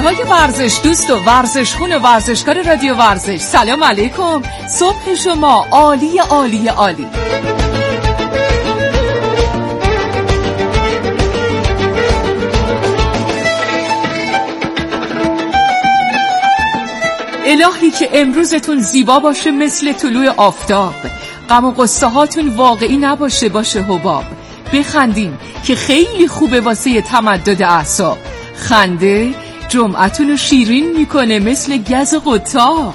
های ورزش دوست و ورزشخون و ورزشکار رادیو ورزش، سلام علیکم. صبح شما عالی عالی عالی. الهی که امروزتون زیبا باشه مثل طلوع آفتاب، غم و قصه هاتون واقعی نباشه، باشه حباب. بخندین که خیلی خوبه واسه تمدد اعصاب. خنده جمعتون رو شیرین میکنه مثل گز قطاب.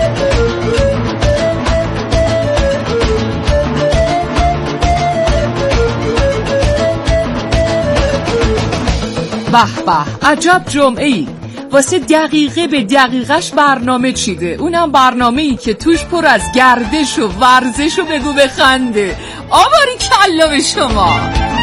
به به، عجب جمعه ای، واسه دقیقه به دقیقش برنامه چیده. اونم برنامه ای که توش پر از گردش و ورزش و بگو بخنده. آواری کلا به شما.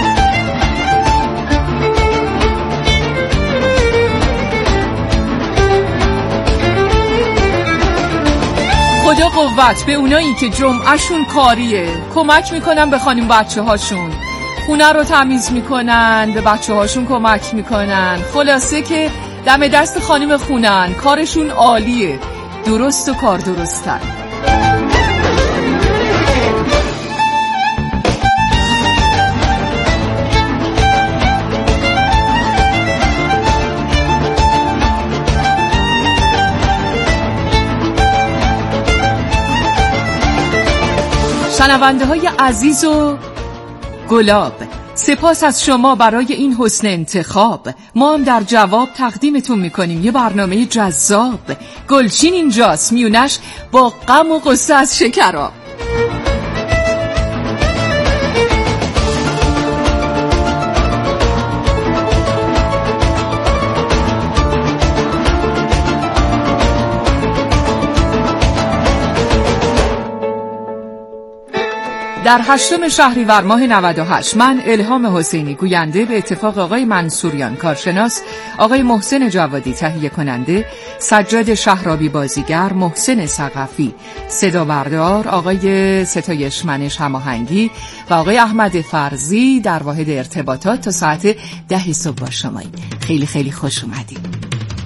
خدا قوت به اونایی که جمعهشون کاریه، کمک میکنن به خانم بچه هاشون، خونه رو تمیز میکنن، به بچه هاشون کمک میکنن، خلاصه که دم دست خانم خونن، کارشون عالیه، درست و کار درستن. شنونده های عزیز و گلاب، سپاس از شما برای این حسن انتخاب. ما هم در جواب تقدیمتون میکنیم یه برنامه جذاب. گلچین اینجاست، میونش با غم و غصه از شکراب. در 8 شهریور ماه 98 من الهام حسینی گوینده به اتفاق آقای منصوریان کارشناس، آقای محسن جوادی تهیه کننده، سجاد شهرابی بازیگر، محسن ثقفی صدا بردار، آقای ستایش منش هماهنگی و آقای احمد فرزی در واحد ارتباطات تا ساعت 10 صبح با شماییم. خیلی خیلی خوش اومدید.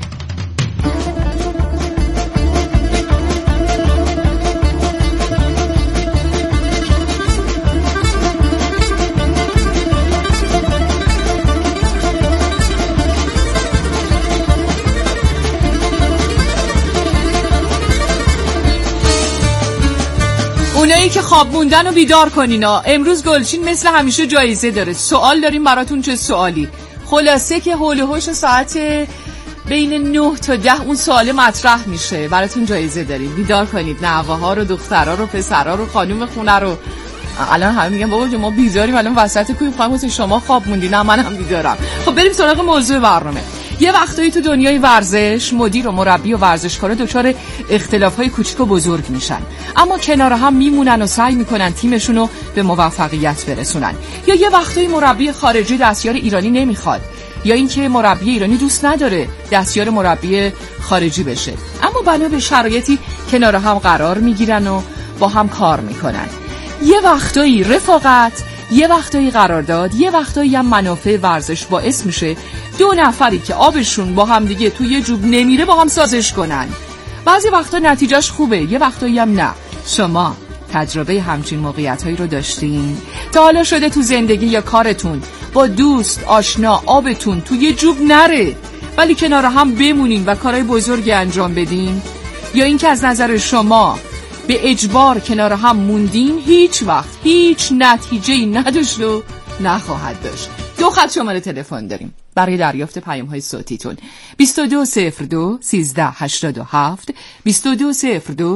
اونایی که خواب موندن رو بیدار کنینا. امروز گلچین مثل همیشه جایزه داره. سوال داریم براتون. چه سوالی؟ خلاصه که حول و حوش ساعت بین 9 تا 10 اون سوال مطرح میشه، براتون جایزه داریم. بیدار کنید نوه‌ها رو، دخترها رو، پسرها رو، خانم خونه رو. الان همه میگن بابا ما بیداریم، الان وسط کوی خواهیم شما خواب موندی. نه منم بیدارم. خب بریم سراغ موضوع برنامه. یه وقتایی تو دنیای ورزش مدیر و مربی و ورزشکارا دچار اختلاف‌های کوچیک و بزرگ میشن، اما کنار هم میمونن و سعی میکنن تیمشون رو به موفقیت برسونن. یا یه وقتایی مربی خارجی دستیار ایرانی نمیخواد، یا اینکه مربی ایرانی دوست نداره دستیار مربی خارجی بشه، اما بنا به شرایطی کنار هم قرار میگیرن و با هم کار میکنن. یه وقتایی رفاقت، یه وقتایی قرارداد، یه وقتایی هم منافع ورزش باعث میشه 2 نفری که آبشون با هم دیگه تو یه جوب نمیره با هم سازش کنن. بعضی وقتا نتیجهش خوبه، یه وقتایی هم نه. شما تجربه همچین موقعیتایی رو داشتین؟ تا حالا شده تو زندگی یا کارتون با دوست آشنا آبتون تو یه جوب نره ولی کنار هم بمونین و کارهای بزرگی انجام بدین؟ یا اینکه از نظر شما به اجبار کنار هم موندین، هیچ وقت هیچ نتیجه‌ای نداشت و نخواهد داشت؟ 2 خط شماره تلفن داریم برای دریافت پیام‌های صوتیتون: 2202 1387 2202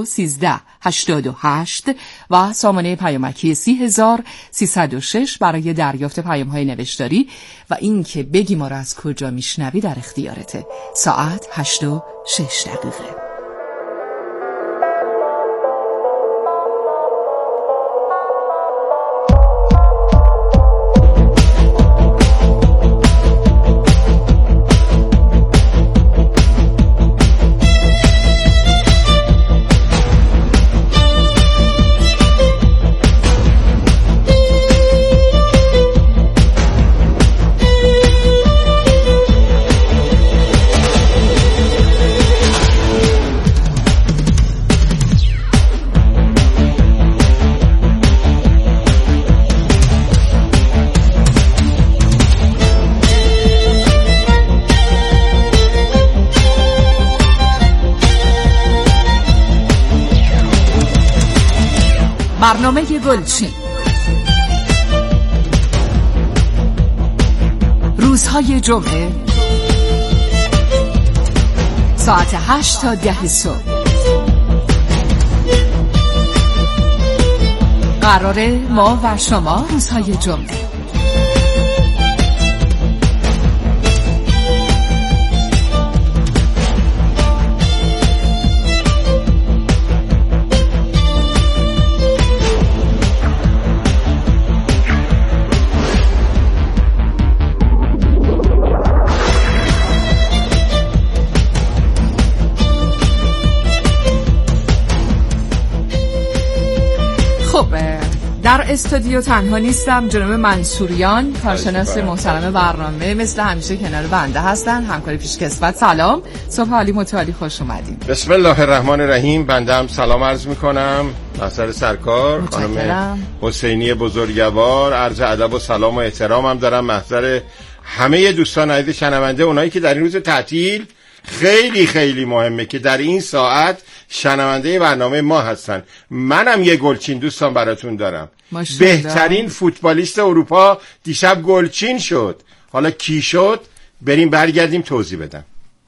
1388 و سامانه پیامکی 30306 برای دریافت پیام‌های نوشتاری. و این که بگی ما را از کجا میشنوی در اختیارته. ساعت 8:06. برنامه گلچین روزهای جمعه ساعت 8 تا 10 صبح قراره ما و شما روزهای جمعه در استودیو تنها نیستم. جناب منصوریان کارشناس محترم برنامه مثل همیشه کنار بنده هستن، همکار پیشکسوت. سلام، صبح عالی متعالی، خوش اومدین. بسم الله الرحمن الرحیم. بنده هم سلام عرض میکنم محضر سرکار خانم حسینی بزرگوار. عرض ادب و سلام و احترام هم دارم محضر همه دوستان عزیز شنونده، اونایی که در این روز تعطیل خیلی خیلی مهمه که در این ساعت شنونده برنامه ما هستن. منم یه گلچین دوستان براتون دارم. بهترین فوتبالیست اروپا دیشب گلچین شد. حالا کی شد؟ بریم برگردیم توضیح بدم.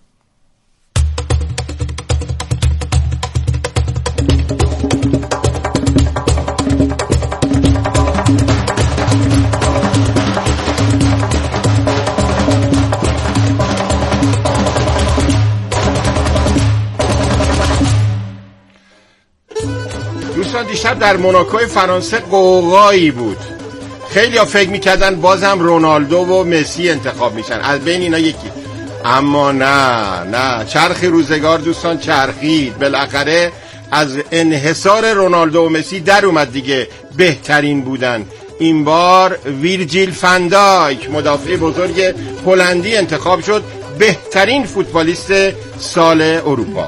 دیشب در موناکوی فرانسه قوقایی بود. خیلی ها فکر میکردن بازم رونالدو و مسی انتخاب میشن، از بین اینا یکی. اما نه چرخ روزگار دوستان چرخید، بالاخره از انحصار رونالدو و مسی در اومد دیگه. بهترین بودن این بار ویرجیل فان دایک مدافع بزرگ هلندی انتخاب شد بهترین فوتبالیست سال اروپا.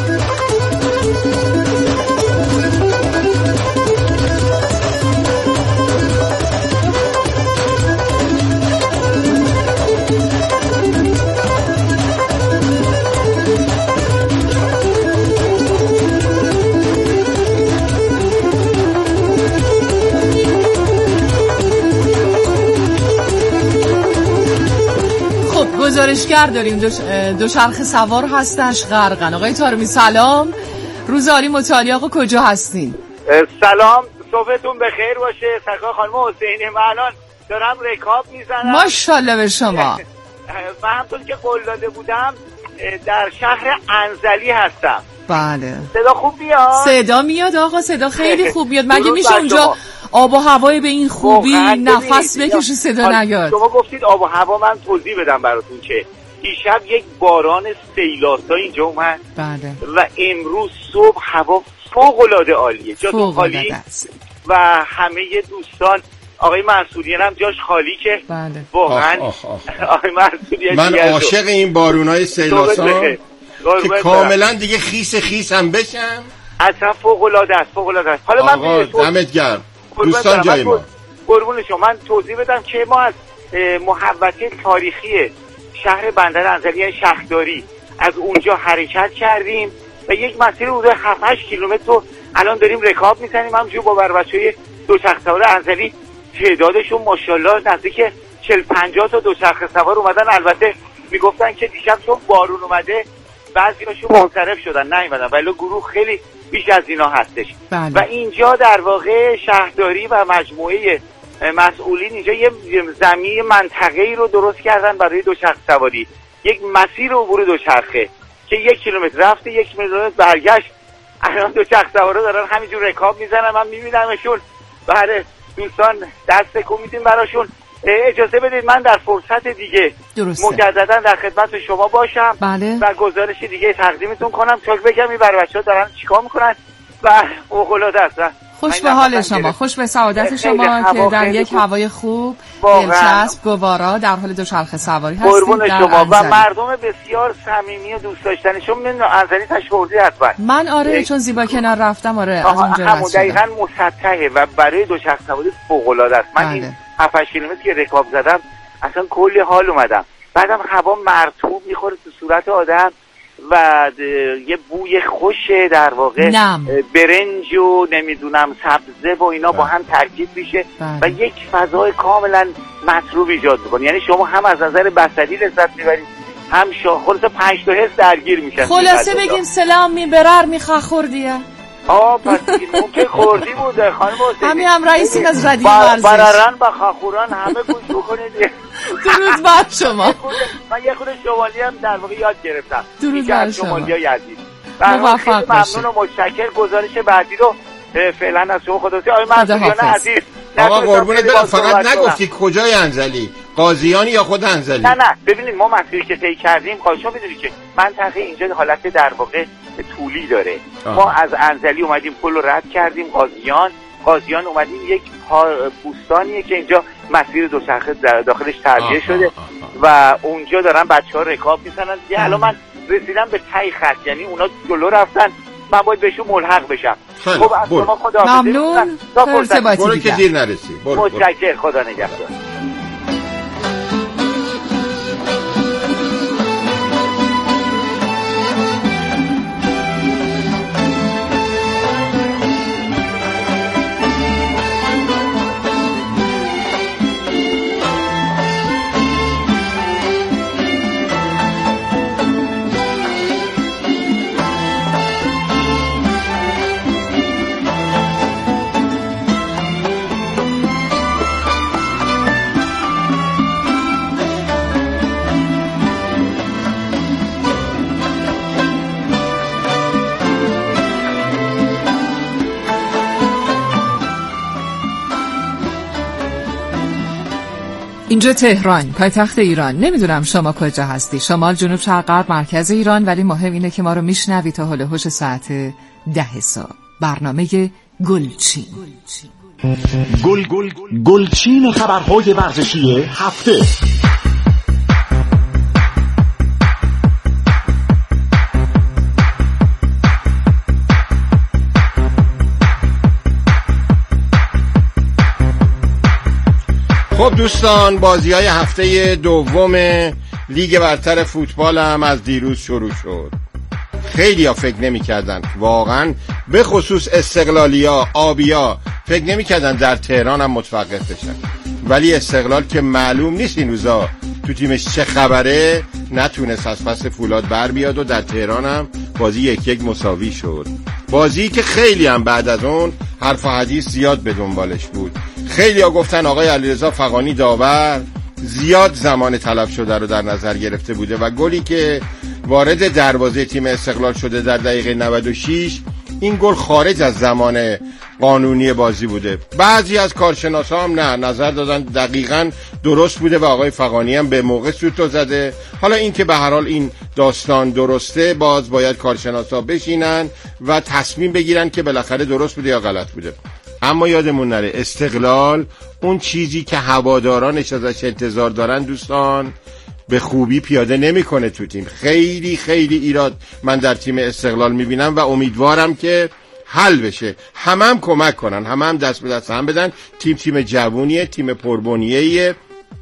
گزارشگر داریم، دوچرخه سوار هستش غرقن. آقای طارمی سلام، روز عالی متعالی. آقا کجا هستین؟ سلام، صبحتون بخیر باشه. سرکار خانم حسینی، من الان دارم رکاب میزنم. ماشاءالله به شما. من همطور که قول داده بودم در شهر انزلی هستم. بله. صدا خوب میاد؟ صدا میاد آقا، صدا خیلی خوب میاد. مگه میشه اونجا آب و هوای به این خوبی نفس بکشه صدا نیاد؟ شما گفتید آب و هوا، من توضیح بدم براتون که دیشب یک باران سیلاسا اینجا اومد. بله. و امروز صبح هوا فوق العاده عالیه، جاتون خالی و همه دوستان. آقای منصوریان هم جاش خالی که بله. واقعا آقای منصوریان من عاشق این بارونای سیلاسا که کاملا دیگه خیس هم بشم. اصلا فوق العاده است، فوق العاده است. حالا من دمت گرم دوستان، جای ما قربون شما. من توضیح بدم که ما از محوطه تاریخی شهر بندر انزلی یعنی شهرداری از اونجا حرکت کردیم و یک مسیر حدود 7-8 کیلومتر رو الان داریم رکاب میزنیم. همونجور با بچه‌های دوچرخه سوار انزلی تعدادشون ماشاءالله نزدیک 40-50 تا دوچرخه سوار اومدن. البته میگفتن که دیشب چون بارون اومده بعضی‌هاشون منصرف شدن نیومدن، ولی گروه خیلی بیش از اینا هستش. بله. و اینجا در واقع شهرداری و مجموعه مسئولین اینجا یه زمین منطقه‌ای رو درست کردن برای دوچرخه سواری، یک مسیر عبور دوچرخه که 1 کیلومتر رفته 1 کیلومتر برگشت. الان دوچرخه سوارا دارن همینجور رکاب میزنن، من میبینمشون. بله دوستان دست تکون میدیم براشون. اجازه بدید من در فرصت دیگه مجددا در خدمت شما باشم. بله. و گزارش دیگه تقدیمتون کنم تا بگم این برای بچه‌ها دارن چیکار میکنن و فوق‌العاده است. خوش به حال شما، خوش به سعادت شما که در یک هوای خوب دلچسب گوارا در حال دوچرخه سواری هستید. قربون شما و مردم بسیار صمیمی و دوست داشتنیشون. من انزلی تشوردی حتما. من آره چون زیبا کنار رفتم از اونجا رد شدم. دقیقاً مسطحه و برای دوچرخه سواری فوق‌العاده است. من این 7-8 کیلومتر که رکاب زدم اصلا کلی حال اومدم. بعدم هوا مرطوب میخوره تو صورت آدم و یه بوی خوش در واقع برنج و نمیدونم سبزه و اینا با هم ترکیب میشه و یک فضای کاملا مطلوب ایجاد میکنه. یعنی شما هم از نظر بصری لذت میبرید، هم خلاصه 5 تا حس درگیر میشن. خلاصه بگیم سلام میبرر میخواه خوردیه. پس ممکن خوردی بوده خانم حسینی. همین هم رئیسیم از رادیو ورزش. بررن با خاخوران همه گوش بکنید. درود بر شما. من یه خود شمالی هم در واقع یاد گرفتم. درود بر شما. شمالی یزید. موفق باشید. ممنون و متشکر. گزارش بعدی رو فعلا از شما خداحافظی. آقای منصوریان عزیز. آقا قربونت برم، فقط نگفتی کجای انزلی؟ قاضیان یا خود انزلی؟ نه ببینید ما مسیری که طی کردیم شما میدونید که منطقه اینجا حالت در واقع طولی داره. ما از انزلی اومدیم پل رو رد کردیم قاضیان اومدیم یک بوستانیه که اینجا مسیر دوچرخه داخلش تربیه شده و اونجا دارن بچه‌ها رکاب میزنن. الان من رسیدم به تی خط، یعنی اونا جلو رفتن، من باید بهشون ملحق بشم. خب از شما خداحافظی. ممنون. برو که دیر نرسی. متشکر. خدا نگهدار. اینجا تهران، پایتخت ایران. نمیدونم شما کجا هستی، شمال، جنوب، شرق، غرب، مرکز ایران، ولی مهم اینه که ما رو میشنوی تا هول هوش ساعت 10 صبح. برنامه گلچین. گلچین خبرهای ورزشی هفته. خب دوستان، بازی‌های هفته دوم لیگ برتر فوتبال هم از دیروز شروع شد. خیلی‌ها فکر نمی‌کردن، واقعاً به خصوص استقلالیا، آبیا فکر نمی‌کردن در تهران هم متوقف بشن، ولی استقلال که معلوم نیست این روزا تو تیمش چه خبره، نتونست از پس فولاد بر بیاد و در تهران هم بازی 1-1 مساوی شد. بازی که خیلی هم بعد از اون حرف و حدیث زیاد به دنبالش بود. خیلی ها گفتن آقای علیرضا فغانی داور زیاد زمان تلف شده رو در نظر گرفته بوده و گلی که وارد دروازه تیم استقلال شده در دقیقه 96 این گل خارج از زمان قانونی بازی بوده. بعضی از کارشناسا هم نه، نظر دادن دقیقاً درست بوده و آقای فغانی هم به موقع سوتو زده. حالا این که به هر حال این داستان درسته، باز باید کارشناسا بشینن و تصمیم بگیرن که بالاخره درست بوده یا غلط بوده. اما یادمون نره استقلال اون چیزی که هوادارانش ازش انتظار دارن دوستان به خوبی پیاده نمیکنه تو تیم. خیلی خیلی ایراد من در تیم استقلال میبینم و امیدوارم که حل بشه. هم کمک کنن، هم دست به دست هم بدن. تیم جوونیه، تیم پربنیه‌ایه.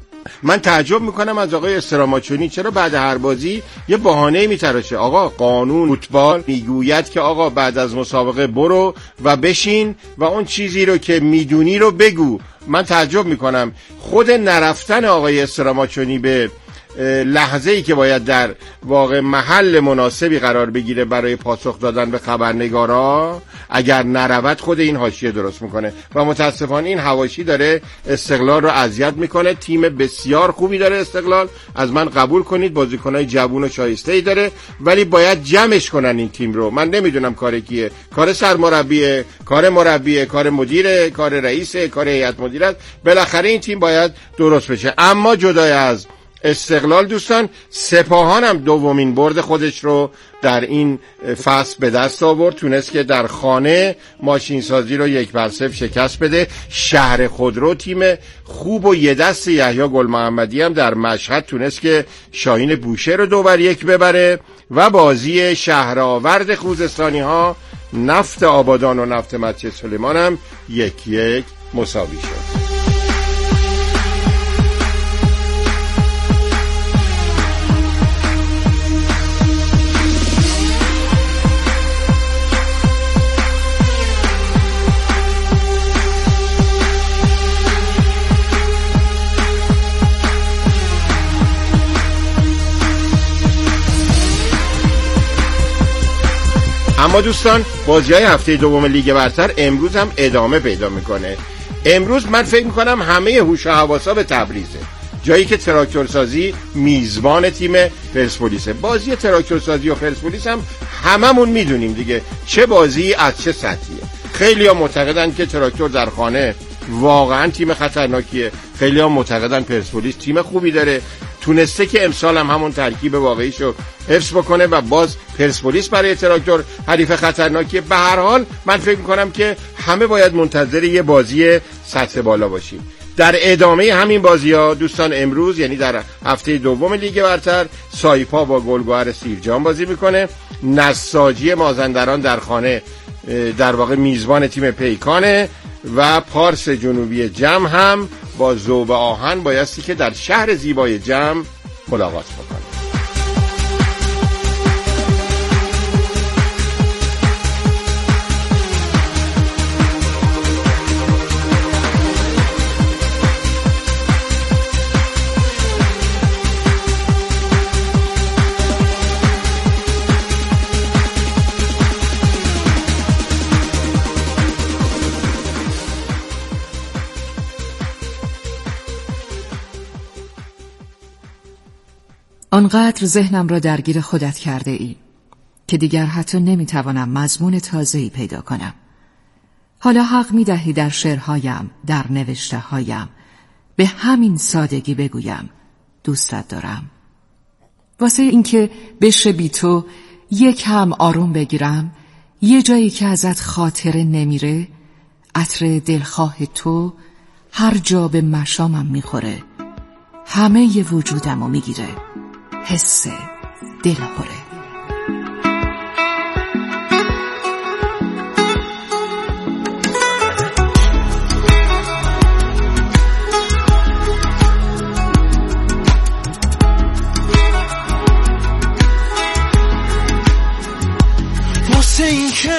من تعجب میکنم از آقای استراماچونی چرا بعد هر بازی یه بهانه‌ای میتراشه. آقا قانون فوتبال میگوید که آقا بعد از مسابقه برو و بشین و اون چیزی رو که میدونی رو بگو. من تعجب میکنم خود نرفتن آقای استراماچونی به لحظه‌ای که باید در واقع محل مناسبی قرار بگیره برای پاسخ دادن به خبرنگارا، اگر نرود خود این حاشیه درست میکنه و متاسفانه این حواشی داره استقلال رو اذیت میکنه. تیم بسیار خوبی داره استقلال، از من قبول کنید، بازیکنای جوون و شایسته‌ای داره، ولی باید جمعش کنن این تیم رو. من نمیدونم کار کیه، کار سرمربیه، کار مربیه، کار مدیره، کار رئیسه، کار هیئت مدیره. بالاخره این تیم باید درست بشه. اما جدای از استقلال دوستان، سپاهان هم دومین برد خودش رو در این فصل به دست آورد. تونست که در خانه ماشینسازی رو 1-0 شکست بده. شهر خودرو تیم خوب و یه دست یحیی گل محمدی هم در مشهد تونست که شاهین بوشه رو 2-1 ببره و بازی شهرآورد خوزستانی ها نفت آبادان و نفت مسجد سلیمان هم 1-1 مساوی شد. اما دوستان بازی‌های هفته دوم لیگ برتر امروز هم ادامه پیدا میکنه. امروز من فکر میکنم همه هوش و حواسا به تبریزه، جایی که تراکتورسازی میزبان تیم پرسپولیسه. بازی تراکتورسازی و پرسپولیس هم هممون میدونیم دیگه چه بازی از چه سطحیه. خیلی ها معتقدن که تراکتور در خانه واقعا تیم خطرناکیه، خیلی ها معتقدن پرسپولیس تیم خوبی داره، تونسته که امسال هم همون ترکیب واقعیشو حفظ بکنه و باز پرسپولیس برای تراکتور حریف خطرناکیه. به هر حال من فکر میکنم که همه باید منتظر یه بازی سطح بالا باشیم. در ادامه همین بازی‌ها دوستان امروز یعنی در هفته دوم لیگ برتر سایپا با گلگهر سیرجان بازی میکنه، نساجی مازندران در خانه در واقع میزبان تیم پیکانه و پارس جنوبی جم هم با ذوب آهن بایستی که در شهر زیبای جم ملاقات بکنه. آنقدر ذهنم را درگیر خودت کرده ای که دیگر حتی نمیتوانم مضمون تازه‌ای پیدا کنم. حالا حق میدهی در شعرهایم، در نوشته هایم به همین سادگی بگویم دوستت دارم. واسه اینکه بشه بی تو یکم آروم بگیرم، یه جایی که ازت خاطره نمیره، عطر دلخواه تو هر جا به مشامم میخوره، همه ی وجودمو میگیره، حس دلهوره. واسه این که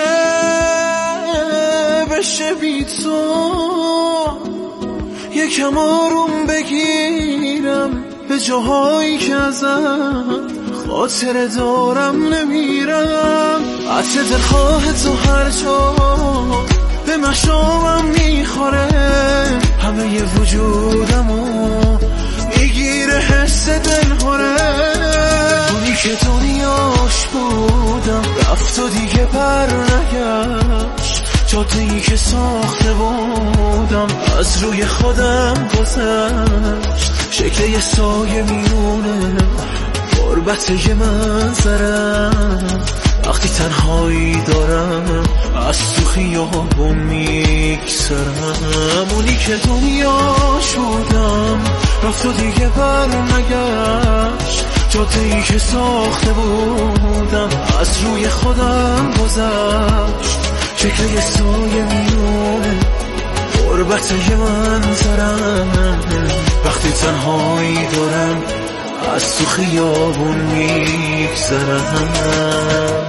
بشه بی تو یکم آروم بگیرم، به جاهایی که ازم خاطره دارم نمیرم، عطر دلخواه تو هر جا به مشامم میخوره، همه ی وجودمو میگیره حس دلهوره. اونی که دنیاش بودم رفت و دیگه بر نگشت، جاده‌ای که ساخته بودم از روی خودم گذشت، شکل یه سایه میونه غربت یه منظرم، وقتی تنهایی دارم از تو خیابون میگذرم. اونی که دنیاش بودم رفت و دیگه بر نگشت، جاده‌ای که ساخته بودم از روی خودم گذشت، شکل یه سایه میونه غربت یه منظرم، وقتی تنهایی دارم از تو خیابون میگذرم.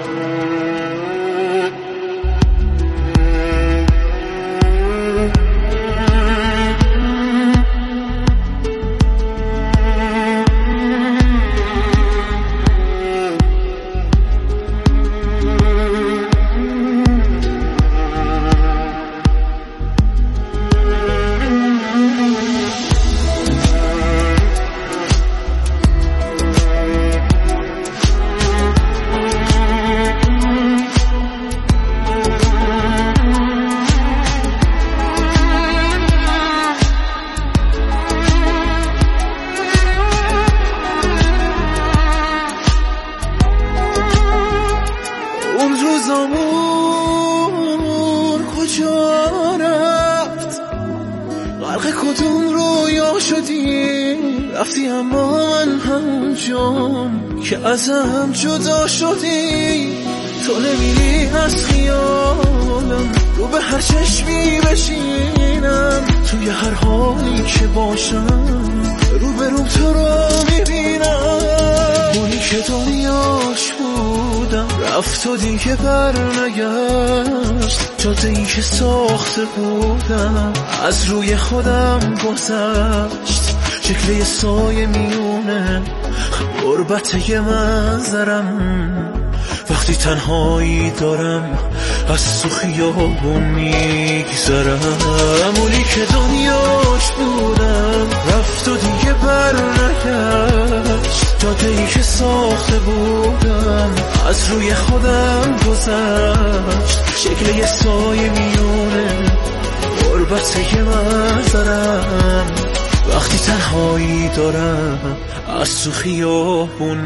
روزامون کجا رفت، غرق کدوم رویا شدی، رفتی اما من همونجام که ازم جدا شدی، تو نمیری از خیالم، رو به هر چشمی بشینم، توی هر حالی که باشم رو به رو تو رو میبینم. اونی که دنیاش بودم رفت و دیگه بر نگشت، جاده‌ای که ساخته بودم از روی خودم گذشت، شکل یه سایه میونه غربت یه منظرم، وقتی وقتی تنهایی دارم از تو خیابون میگذرم، اونی که دنیاش بودم رفت و دیگه بر نگشت، جاده‌ای که ساخته بودم از روی خودم گذشت، شکل یه سایه میونه غربت که من دارم، وقتی تنهایی دارم از تو خیابون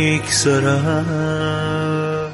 میگذرم.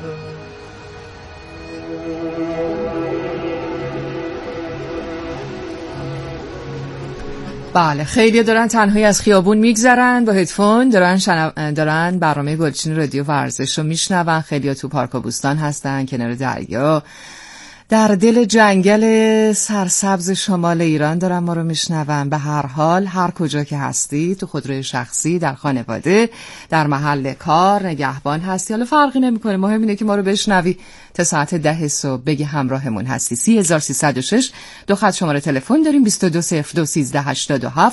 بله، خیلی دارن تنهایی از خیابون میگذرن با هدفون، دارن برنامه گلچین رادیو ورزش رو میشنون. خیلی تو پارک و بوستان هستن، کنار دریا، در دل جنگل سرسبز شمال ایران دارن ما رو میشنون. به هر حال هر کجا که هستی، تو خودروی شخصی، در خانواده، در محل کار، نگهبان هستی، حالا فرقی نمیکنه، مهم اینه که ما رو بشنوی. تا ساعت 10 صبح بگی همراهمون هستی. 3306 دو خط شماره تلفن داریم، 22021387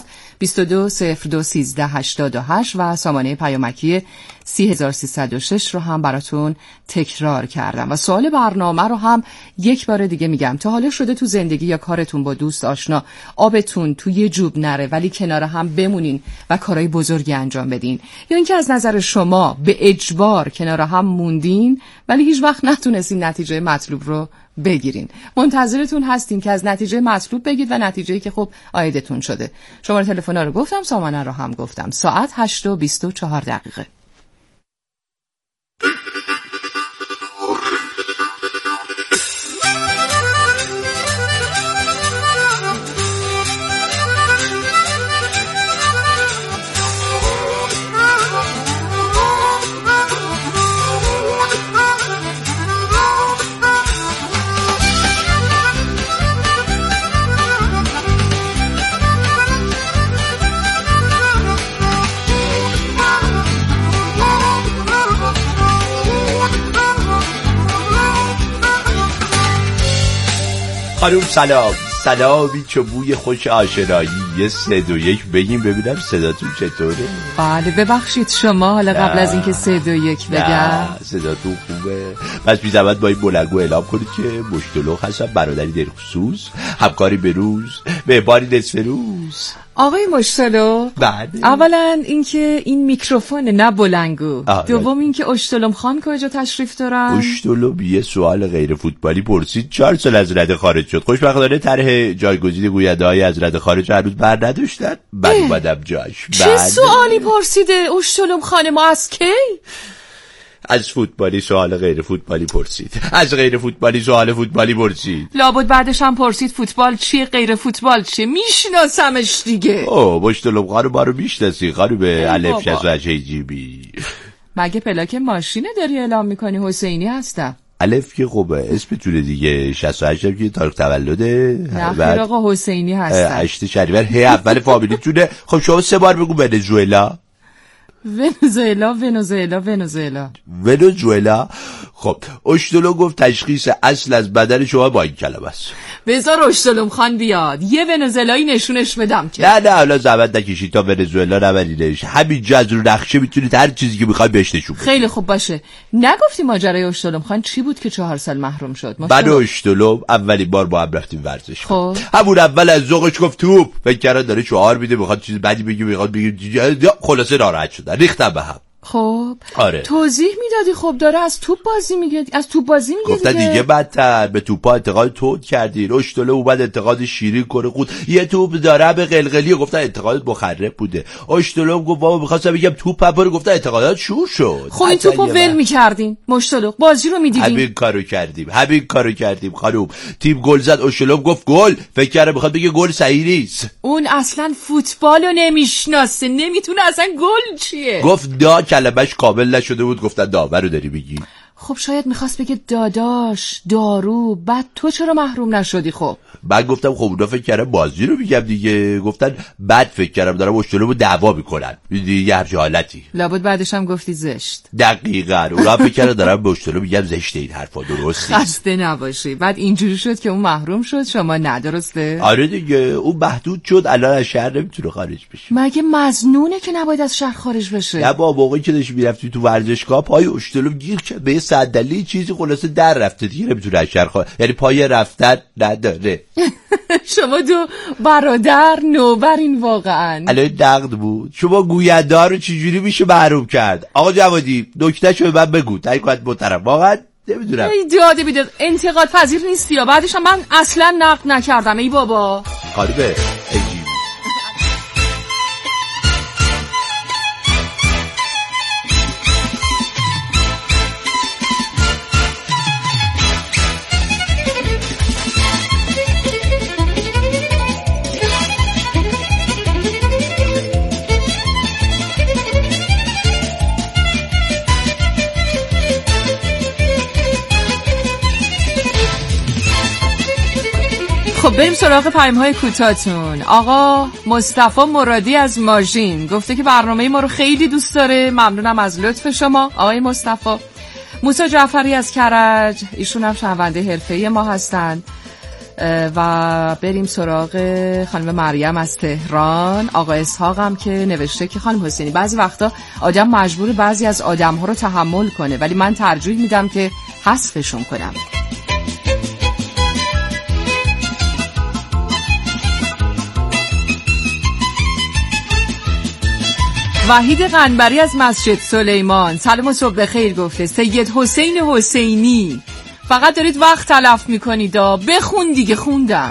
22021388 و سامانه پیامکی 3306 رو هم براتون تکرار کردم. و سوال برنامه رو هم یک بار دیگه میگم، تا حالا شده تو زندگی یا کارتون با دوست آشنا آبتون توی جوب نره ولی کنار هم بمونین و کارهای بزرگی انجام بدین، یا اینکه از نظر شما به اجبار کنار هم موندین ولی هیچ وقت نتونستین نتیجه مطلوب رو بگیرین؟ منتظرتون هستیم که از نتیجه مطلوب بگید و نتیجه‌ای که خب عایدتون شده. شماره تلفن رو گفتم، سامانه رو هم گفتم. ساعت 8:24. خانوم سلامی چه بوی خوش آشنایی. یه 3 2 1 بگیم ببینم صداتون چطوره؟ بله ببخشید شما، حالا قبل از اینکه 3 2 1 بگم صداتون خوبه. پس بی زحمت با این بلنگو اعلام کنید که مشتلق هستم، برادری در خصوص، همکاری به روز، معماری نصف روز. آقای مشتلق، بله. اولا اینکه این میکروفون نه بلنگو، دوم اینکه اشتلم خان کجا تشریف دارن؟ اشتلم یه سوال غیر فوتبالی پرسید، 4 سال از رده خارج شد. خوشبختانه طرح جایگزین گوینده‌های از رده خارج هنوز بر نداشتن، من اومدم جاش. چه سوالی پرسیده اشتلم خان؟ ما از کی؟ از فوتبالی سوال غیر فوتبالی پرسید، از غیر فوتبالی سوال فوتبالی پرسید، لابد بعدش هم پرسید فوتبال چیه غیر فوتبال چیه. میشناسمش دیگه. مشتلق خانم ما رو میشناسی خانم الف 68 جیبی. مگه پلاک ماشینه داری اعلام میکنی؟ حسینی هستم. الف که خوبه اسمتونه دیگه، 68 هم که تاریخ تولده. نه خیر آقا حسینی هستم. 8 شهریور هی اول فامیلیتونه. خب شما 3 بار بگو ونزوئلا. ونزوئلا. خب اشتلم گفت تشخیص اصل از بدن شما با این کلمه است. بذار اشتلم خان بیاد یه ونزوئلایی نشونش بدم که. نه حالا زحمت نکشید تا ونزوئلا نبرینش، همینجا از رو نقشه میتونید هر چیزی که میخوای بهش نشون بدید. خیلی خوب باشه. نگفتی ماجرای اشتلم خان چی بود که 4 سال محروم شد؟ من اشتلم اولین بار با هم رفتیم ورزش. خب همون اول از ذوقش گفت توپ، فکر کردن داره شعار میده، میخواد چیز بدی بگه، میخواد بگه، خلاصه ناراحت شدن، ریختن به هم. خب آره. توضیح میدادی. خب داره از توپ بازی میگه، از توپ بازی میگه گفتن دیگه بدتر به توپا انتقاد تند کردین. اشتلم اومد انتقاد شیرین کنه، خود یه توپ داره به قلقلی، گفتن انتقادات مخرب بوده. اشتلم گفت بابا می‌خواستم بگم توپ پپر، گفتن انتقادات شور شد. خب این توپو ول می‌کردین مشتلق، بازی رو می‌دیدین. همین کارو کردیم خانم. تیم گل زد، اشتلم گفت گل، فکر کنه می‌خواد بگه گل صحیح نیست. اون اصلا فوتبالو نمی‌شناسه، نمی‌تونه اصلا گل چیه. گفت کلمش کامل نشده بود، گفتن داور رو داری میگی. خب شاید میخواست بگه داداش دارو، بعد تو چرا محروم نشدی؟ خب من گفتم خب اونا فکر کردم بازی رو میگم دیگه، گفتن بعد فکر کردم دارم اشتلم رو دعوا میکنن دیگه، همچین حالتی. لابد بعدش هم گفتی زشت. دقیقاً اونا فکر کردن دارم به اشتلم میگم زشته، این حرفا درسته. خسته نباشی. بعد اینجوری شد که اون محروم شد، شما ندرسته؟ آره دیگه اون محدود شد، الان از شهر نمیتونه خارج بشه. مگه مظنونه که نباید از شهر خارج بشه؟ نه با موقعی که داشت میرفتی تو ورزشگاه پای اشتلم گیر کرد به صندلی چیزی خلاصه در رفته دیگه، نمیتونه اشر خواهد، یعنی پای رفتن نداره. شما دو برادر نوبرین واقعا. الان نقد بود. شما گوینده ها رو چجوری میشه محروم کرد؟ آقا جوادی نکته شو به من بگو. تایید محترم واقعا نمیدونم. ای داده بیداد انتقاد پذیر نیستی یا بعدش من اصلا نقد نکردم ای بابا. قریبه خب بریم سراغ پیام‌های کوتاه‌تون. آقا مصطفی مرادی از ماژین گفته که برنامه ما رو خیلی دوست داره. ممنونم از لطف شما آقای مصطفی. موسی جعفری از کرج، ایشون هم شنونده حرفه‌ای ما هستند. و بریم سراغ خانم مریم از تهران. آقا اسحاق هم که نوشته که خانم حسینی بعضی وقتا آدم مجبور بعضی از آدم‌ها رو تحمل کنه ولی من ترجیح میدم که حذفشون کنم. وحید قنبری از مسجد سلیمان سلام و صبح بخیر گفته سید حسین حسینی فقط دارید وقت تلف میکنید بخون دیگه. خوندم.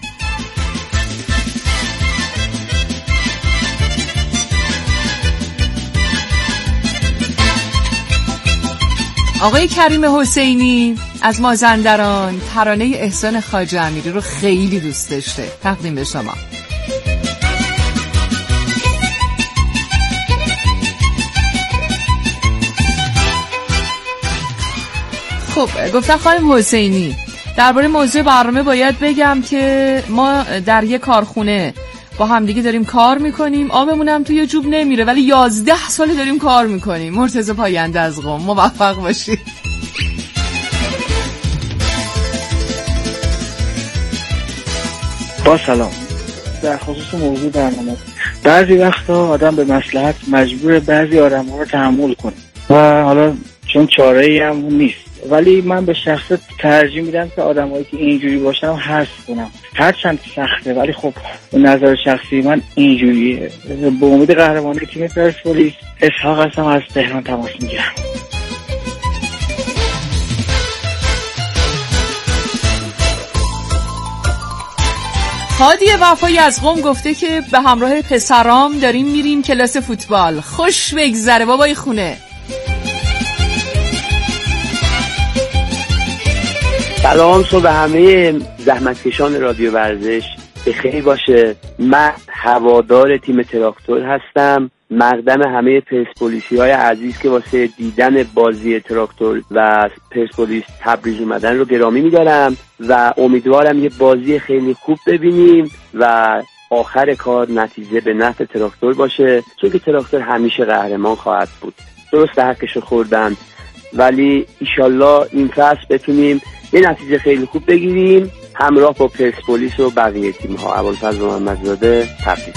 آقای کریم حسینی از مازندران ترانه احسان خواجه امیری رو خیلی دوست داشته. تقدیم به شما. خب گفتن خانم حسینی درباره موضوع برنامه باید بگم که ما در یک کارخونه با همدیگه داریم کار میکنیم، آبمون هم توی جوب نمیره ولی 11 ساله داریم کار میکنیم. مرتضی پاینده از قم، موفق باشید. با سلام. در خصوص موضوع برنامه، بعضی وقتا آدم به مصلحت مجبور بعضی آدم‌ها رو تحمل کنه و حالا چون چاره‌ای هم نیست، ولی من به شخصت ترجیح میدم که آدمایی که اینجوری باشن حذف کنم. هرچند سخته ولی خب نظر شخصی من اینجوریه. به امید قهرمانی تیم پرسپولیس، اسحاق هستم از تهران تماس میگیرم. هادی وفایی از قم گفته که به همراه پسرام داریم میریم کلاس فوتبال. خوش بگذره بابای خونه. سلام صبح همه زحمتکشان رادیو ورزش بخیر باشه. من هوادار تیم تراکتور هستم. مقدم همه پرسپولیسی‌های عزیز که واسه دیدن بازی تراکتور و پرسپولیس تبریز اومدن رو گرامی می‌دارم و امیدوارم یه بازی خیلی خوب ببینیم و آخر کار نتیجه به نفع تراکتور باشه، چون که تراکتور همیشه قهرمان خواهد بود. درسته حقشو خوردن ولی ایشالله این فصل بتونیم یه نتیجه خیلی خوب بگیریم همراه با پرسپولیس و بقیه تیم‌ها. ابوالفضل محمدزاده تبریز.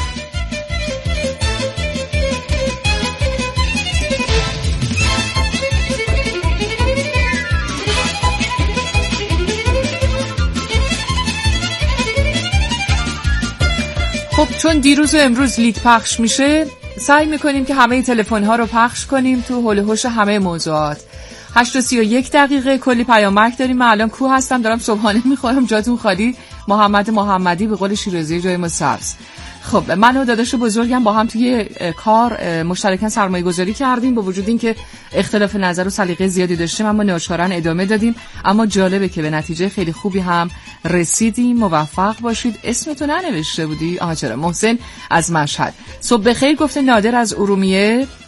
خب چون دیروز و امروز لیگ پخش میشه سعی میکنیم که همه تلفن‌ها رو پخش کنیم تو حول و حوش همه موضوعات. 8:31 کلی پیامک داریم. من الان کوه هستم دارم صبحانه میخورم، جاتون خالی. محمد محمدی به قول شیرازی جای ما سبز. خب من و داداش بزرگم با هم توی کار مشترکاً سرمایه گذاری کردیم، با وجود این که اختلاف نظر و سلیقه زیادی داشتیم اما ناچارن ادامه دادیم. اما جالبه که به نتیجه خیلی خوبی هم رسیدیم. موفق باشید. اسمتو ننوشته بودی؟ چرا. محسن از مشهد صبح بخیر گفته. نادر از ارومیه